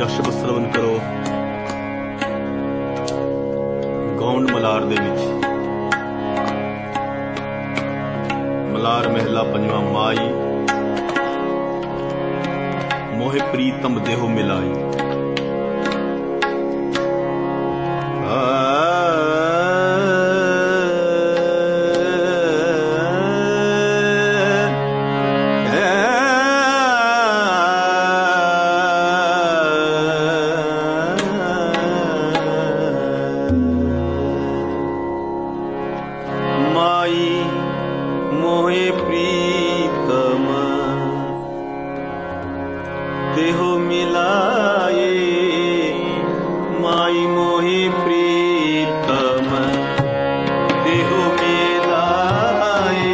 ਸ਼ਬਦ ਸਰਵਨ ਕਰੋ। ਗੌਂਡ ਮਲਾਰ ਦੇ ਵਿੱਚ ਮਲਾਰ ਮਹਿਲਾ ਪੰਜਵਾਂ। ਮਾਈ ਮੋਹਿ ਪ੍ਰੀਤਮ ਦੇਹੁ ਮਿਲਾਈ। मोहे प्रीतम देहो मिलाए। माई मोहे प्रीतम देहो मिलाए।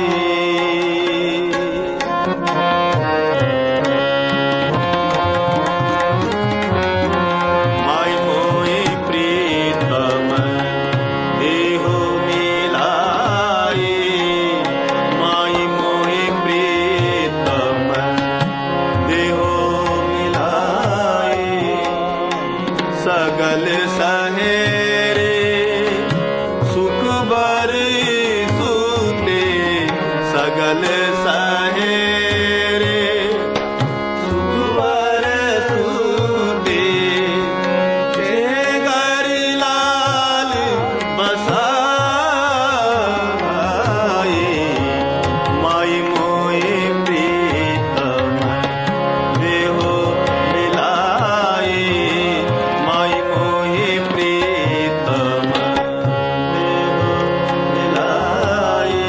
माई मोहे प्रीतम देहो मिलाए। सगल सहेरे सुख बर सूते। सगल सहेरे सुख बर सूते। हे घर लाल बसाए। माई मोहे प्रीतम देहो मिलाए। माई मोहे प्रीतम देहो मिलाए।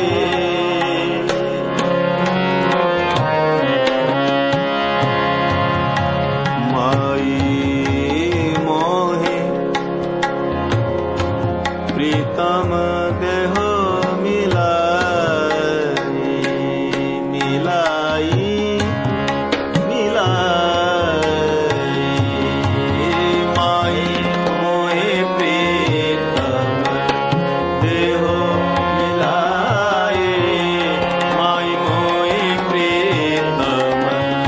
माई मोहे प्रीतम देहो मिलाई। मिलाई मिलाई। माई मोहे प्रीतम देहो मिलाए। माई मोहे प्रीतम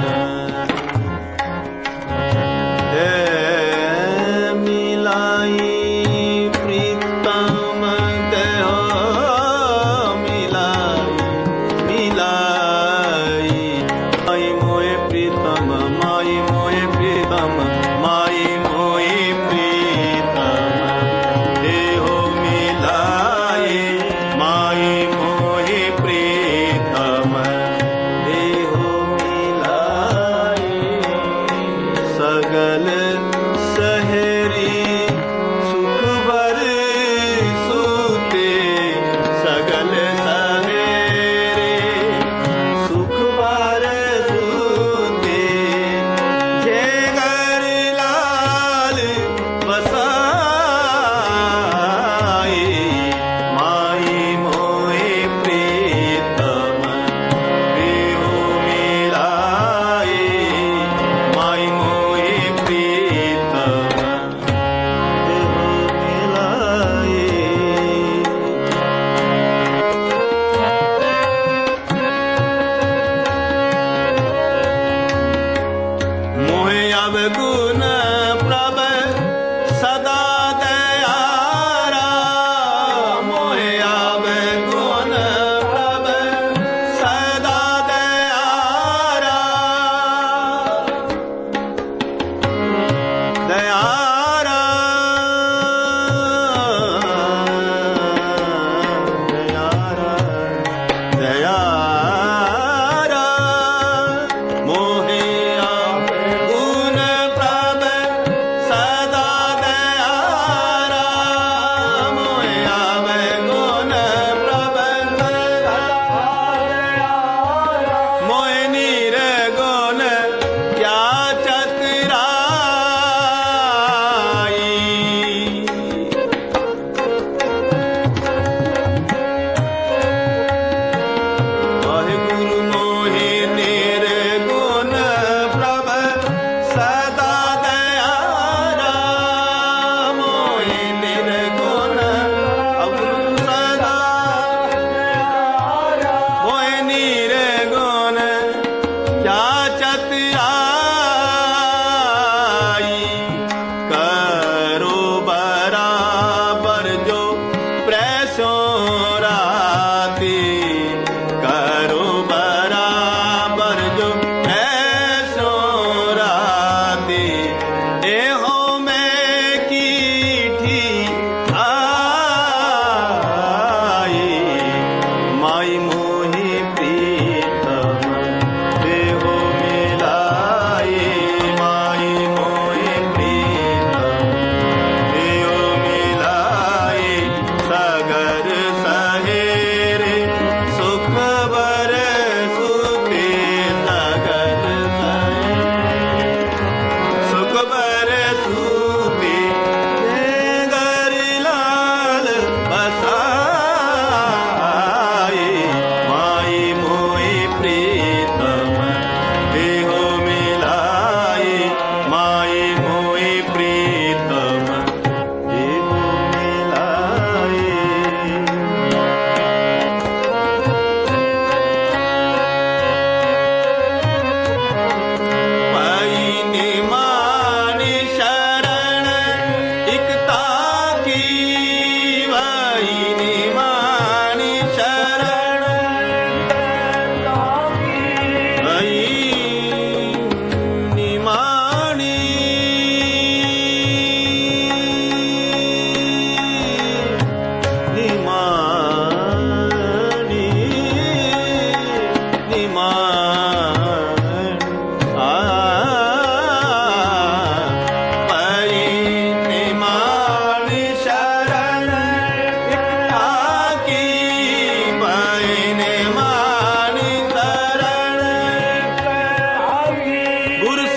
मिलाई। प्रीतम देहो मिलाई। मिलाई। माई मोहे प्रीतम। माई मोहे प्रीतम। माई मोहे प्रीतम देहो मिलाए। माई मोहे प्रीतम देहो मिलाए। सगल सहेरी सुख बर सूते। सगल सहेरे सुख बर सूते। जे घर लाल बसाए। माई मोहे प्रीतम देहो मिलाए। माई मोहे प्रीतम देहो मिलाए। मोहे अवगुण प्रभ सदा दयारा। मोहे अवगुण प्रभ सदा दयारा। दयारा दयारा दयारा। मोहे गुण प्रभ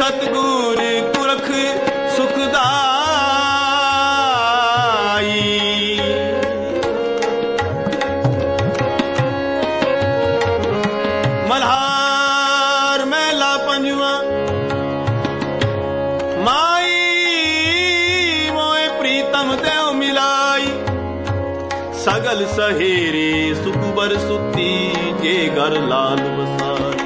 सतगुर पुरख सुखदाई। मल्हार मेला पंजुआ माई मोए प्रीतम देव मिलाई। सगल सहेरे सुकुबर सुती जे घर लाल बसाई।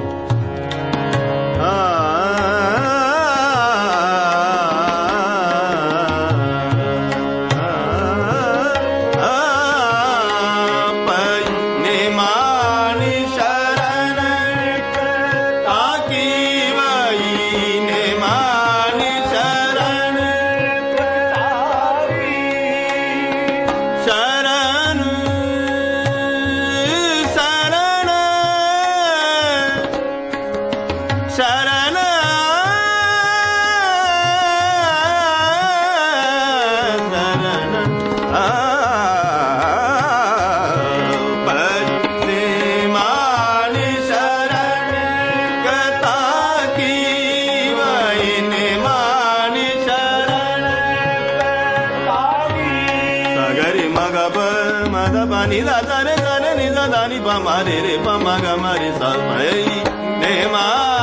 नि दा रे गा नि दा दा नि पा मा रे रे पा मा गा मा रे सा मा रे ने मा